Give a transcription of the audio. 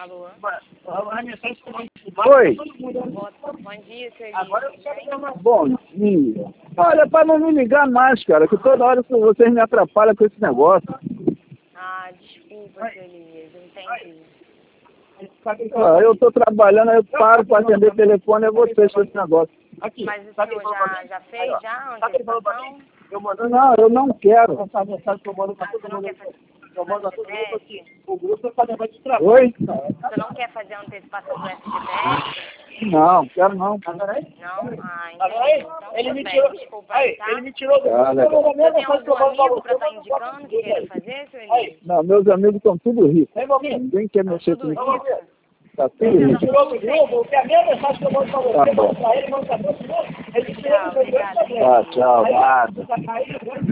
Alô? Oi. Bom dia, seu Elias. Bom dia. Olha, para não me ligar mais, cara, que toda hora vocês me atrapalham com esse negócio. Ah, desculpa, seu Elias, eu entendi. Eu estou trabalhando, eu paro para atender o telefone, é vocês com esse negócio. Mas o senhor já fez a antecipação? Não, eu não quero. Você não quer fazer Oi? Você não quer fazer a antecipação do FGTS? Não, quero não. Não? Ah, entendi. Então, tudo bem, desculpa aí, tá? Ah, legal. Você tem algum amigo para estar indicando que queira fazer, seu Elias? Não, meus amigos estão tudo ricos. Ninguém quer mexer Tudo comigo. rico? Tá tudo rico. Tá bom. Tchau, obrigada. Tá, tchau. Nada.